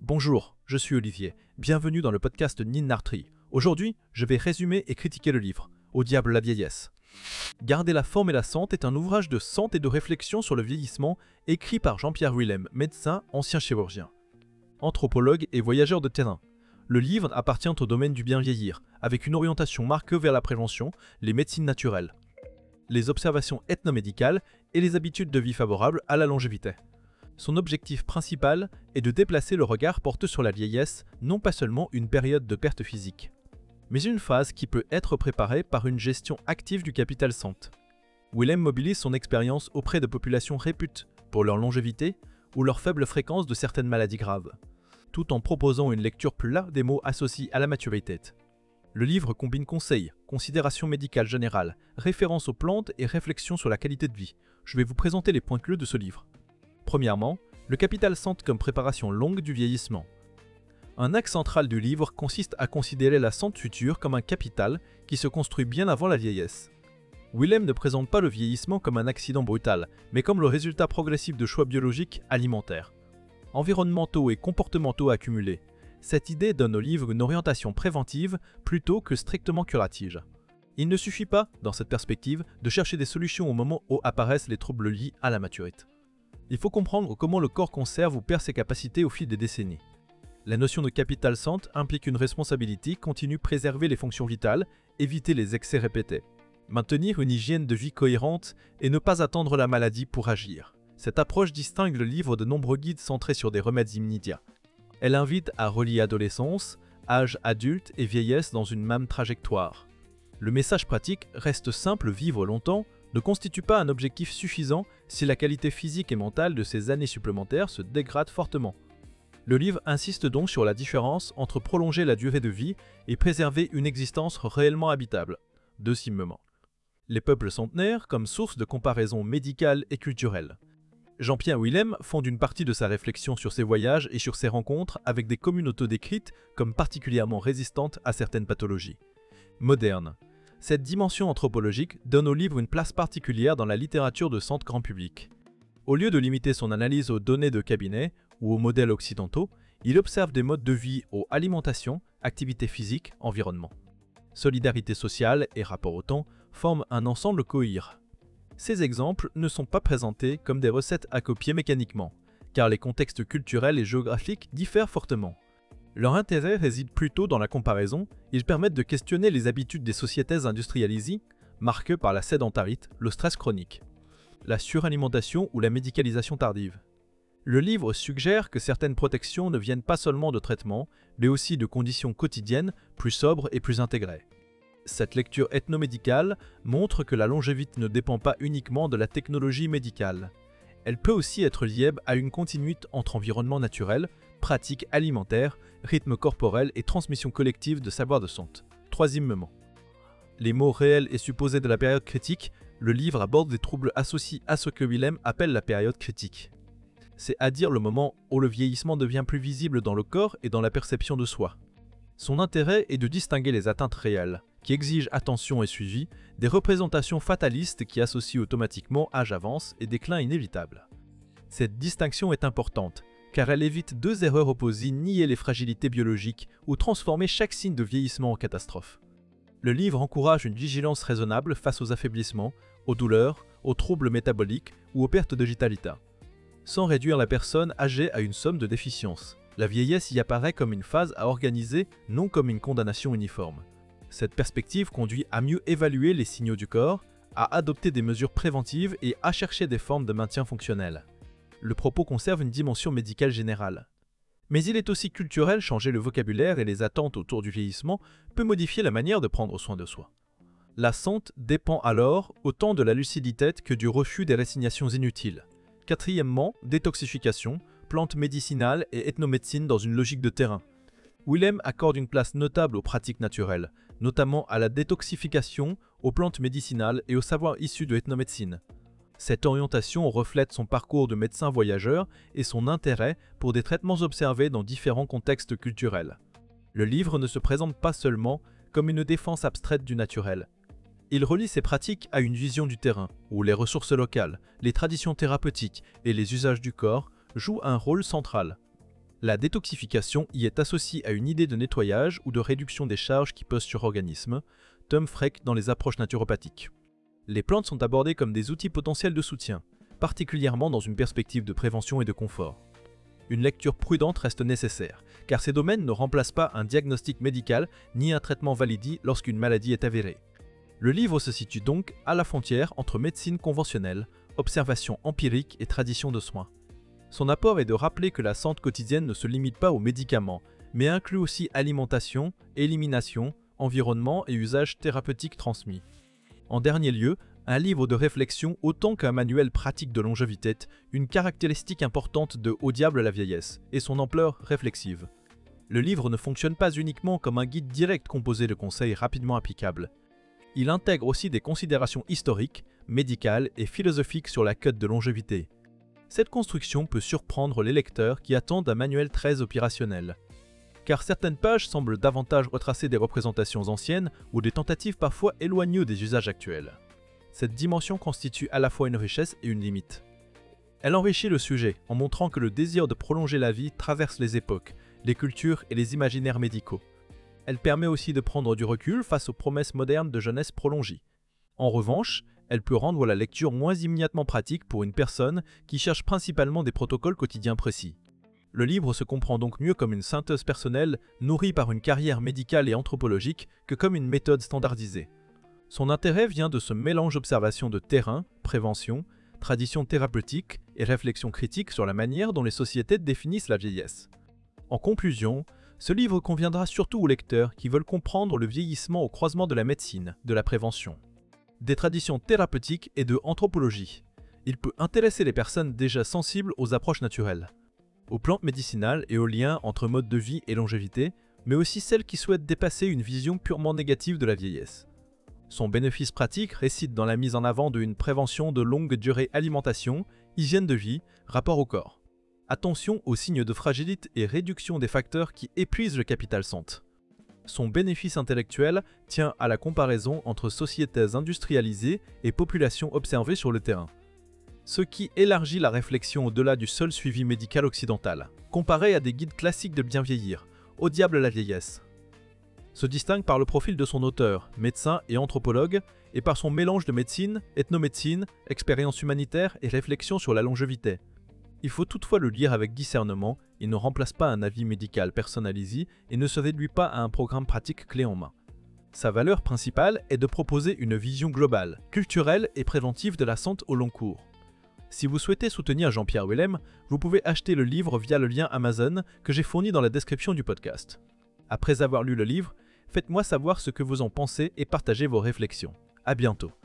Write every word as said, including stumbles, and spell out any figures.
Bonjour, je suis Olivier, bienvenue dans le podcast Ninartri. Aujourd'hui, je vais résumer et critiquer le livre « Au diable la vieillesse ». Garder la forme et la santé est un ouvrage de santé et de réflexion sur le vieillissement écrit par Jean-Pierre Willem, médecin, ancien chirurgien, anthropologue et voyageur de terrain. Le livre appartient au domaine du bien vieillir, avec une orientation marquée vers la prévention, les médecines naturelles, les observations ethnomédicales et les habitudes de vie favorables à la longévité. Son objectif principal est de déplacer le regard porté sur la vieillesse, non pas seulement une période de perte physique, mais une phase qui peut être préparée par une gestion active du capital santé. Willem mobilise son expérience auprès de populations réputées pour leur longévité ou leur faible fréquence de certaines maladies graves, tout en proposant une lecture plus large des mots associés à la maturité. Le livre combine conseils, considérations médicales générales, références aux plantes et réflexions sur la qualité de vie. Je vais vous présenter les points clés de ce livre. Premièrement, le capital santé comme préparation longue du vieillissement. Un axe central du livre consiste à considérer la santé future comme un capital qui se construit bien avant la vieillesse. Willem ne présente pas le vieillissement comme un accident brutal, mais comme le résultat progressif de choix biologiques, alimentaires, environnementaux et comportementaux accumulés. Cette idée donne au livre une orientation préventive plutôt que strictement curative. Il ne suffit pas, dans cette perspective, de chercher des solutions au moment où apparaissent les troubles liés à la maturité. Il faut comprendre comment le corps conserve ou perd ses capacités au fil des décennies. La notion de capital santé implique une responsabilité continue préserver les fonctions vitales, éviter les excès répétés, maintenir une hygiène de vie cohérente et ne pas attendre la maladie pour agir. Cette approche distingue le livre de nombreux guides centrés sur des remèdes immédiats. Elle invite à relier adolescence, âge adulte et vieillesse dans une même trajectoire. Le message pratique reste simple: vivre longtemps ne constitue pas un objectif suffisant si la qualité physique et mentale de ces années supplémentaires se dégrade fortement. Le livre insiste donc sur la différence entre prolonger la durée de vie et préserver une existence réellement habitable. Deuxièmement, les peuples centenaires comme source de comparaison médicale et culturelle. Jean-Pierre Willem fonde une partie de sa réflexion sur ses voyages et sur ses rencontres avec des communautés décrites comme particulièrement résistantes à certaines pathologies. Moderne. Cette dimension anthropologique donne au livre une place particulière dans la littérature de santé grand public. Au lieu de limiter son analyse aux données de cabinet ou aux modèles occidentaux, il observe des modes de vie aux alimentation, activité physique, environnement. Solidarité sociale et rapport au temps forment un ensemble cohérent. Ces exemples ne sont pas présentés comme des recettes à copier mécaniquement, car les contextes culturels et géographiques diffèrent fortement. Leur intérêt réside plutôt dans la comparaison. Ils permettent de questionner les habitudes des sociétés industrialisées, marquées par la sédentarité, le stress chronique, la suralimentation ou la médicalisation tardive. Le livre suggère que certaines protections ne viennent pas seulement de traitements, mais aussi de conditions quotidiennes plus sobres et plus intégrées. Cette lecture ethnomédicale montre que la longévité ne dépend pas uniquement de la technologie médicale. Elle peut aussi être liée à une continuité entre environnement naturel, pratiques alimentaires, rythme corporel et transmission collective de savoir de santé. Troisièmement, les mots réels et supposés de la période critique. Le livre aborde des troubles associés à ce que Willem appelle la période critique. C'est-à-dire le moment où le vieillissement devient plus visible dans le corps et dans la perception de soi. Son intérêt est de distinguer les atteintes réelles, qui exigent attention et suivi, des représentations fatalistes qui associent automatiquement âge avance et déclin inévitable. Cette distinction est importante, car elle évite deux erreurs opposées: nier les fragilités biologiques ou transformer chaque signe de vieillissement en catastrophe. Le livre encourage une vigilance raisonnable face aux affaiblissements, aux douleurs, aux troubles métaboliques ou aux pertes de vitalité, sans réduire la personne âgée à une somme de déficiences. La vieillesse y apparaît comme une phase à organiser, non comme une condamnation uniforme. Cette perspective conduit à mieux évaluer les signaux du corps, à adopter des mesures préventives et à chercher des formes de maintien fonctionnel. Le propos conserve une dimension médicale générale. Mais il est aussi culturel. Changer le vocabulaire et les attentes autour du vieillissement peut modifier la manière de prendre soin de soi. La santé dépend alors autant de la lucidité que du refus des résignations inutiles. Quatrièmement, détoxification, plantes médicinales et ethnomédecine dans une logique de terrain. Willem accorde une place notable aux pratiques naturelles, notamment à la détoxification, aux plantes médicinales et aux savoirs issus de l'ethnomédecine. Cette orientation reflète son parcours de médecin voyageur et son intérêt pour des traitements observés dans différents contextes culturels. Le livre ne se présente pas seulement comme une défense abstraite du naturel. Il relie ses pratiques à une vision du terrain, où les ressources locales, les traditions thérapeutiques et les usages du corps jouent un rôle central. La détoxification y est associée à une idée de nettoyage ou de réduction des charges qui pesent sur l'organisme, Tom Freck dans les approches naturopathiques. Les plantes sont abordées comme des outils potentiels de soutien, particulièrement dans une perspective de prévention et de confort. Une lecture prudente reste nécessaire, car ces domaines ne remplacent pas un diagnostic médical ni un traitement validé lorsqu'une maladie est avérée. Le livre se situe donc à la frontière entre médecine conventionnelle, observation empirique et tradition de soins. Son apport est de rappeler que la santé quotidienne ne se limite pas aux médicaments, mais inclut aussi alimentation, élimination, environnement et usages thérapeutiques transmis. En dernier lieu, un livre de réflexion autant qu'un manuel pratique de longévité, une caractéristique importante de Au diable la vieillesse, et son ampleur réflexive. Le livre ne fonctionne pas uniquement comme un guide direct composé de conseils rapidement applicables. Il intègre aussi des considérations historiques, médicales et philosophiques sur la quête de longévité. Cette construction peut surprendre les lecteurs qui attendent un manuel très opérationnel. Car certaines pages semblent davantage retracer des représentations anciennes ou des tentatives parfois éloignées des usages actuels. Cette dimension constitue à la fois une richesse et une limite. Elle enrichit le sujet en montrant que le désir de prolonger la vie traverse les époques, les cultures et les imaginaires médicaux. Elle permet aussi de prendre du recul face aux promesses modernes de jeunesse prolongée. En revanche, elle peut rendre la lecture moins immédiatement pratique pour une personne qui cherche principalement des protocoles quotidiens précis. Le livre se comprend donc mieux comme une synthèse personnelle nourrie par une carrière médicale et anthropologique que comme une méthode standardisée. Son intérêt vient de ce mélange d'observation de terrain, prévention, tradition thérapeutique et réflexion critique sur la manière dont les sociétés définissent la vieillesse. En conclusion, ce livre conviendra surtout aux lecteurs qui veulent comprendre le vieillissement au croisement de la médecine, de la prévention, des traditions thérapeutiques et de anthropologie. Il peut intéresser les personnes déjà sensibles aux approches naturelles, aux plantes médicinales et aux liens entre mode de vie et longévité, mais aussi celles qui souhaitent dépasser une vision purement négative de la vieillesse. Son bénéfice pratique réside dans la mise en avant d'une prévention de longue durée alimentation, hygiène de vie, rapport au corps. Attention aux signes de fragilité et réduction des facteurs qui épuisent le capital santé. Son bénéfice intellectuel tient à la comparaison entre sociétés industrialisées et populations observées sur le terrain, ce qui élargit la réflexion au-delà du seul suivi médical occidental, comparé à des guides classiques de bien vieillir, Au diable la vieillesse. Se distingue par le profil de son auteur, médecin et anthropologue, et par son mélange de médecine, ethnomédecine, expérience humanitaire et réflexion sur la longévité. Il faut toutefois le lire avec discernement, il ne remplace pas un avis médical personnalisé et ne se réduit pas à un programme pratique clé en main. Sa valeur principale est de proposer une vision globale, culturelle et préventive de la santé au long cours. Si vous souhaitez soutenir Jean-Pierre Willem, vous pouvez acheter le livre via le lien Amazon que j'ai fourni dans la description du podcast. Après avoir lu le livre, faites-moi savoir ce que vous en pensez et partagez vos réflexions. À bientôt.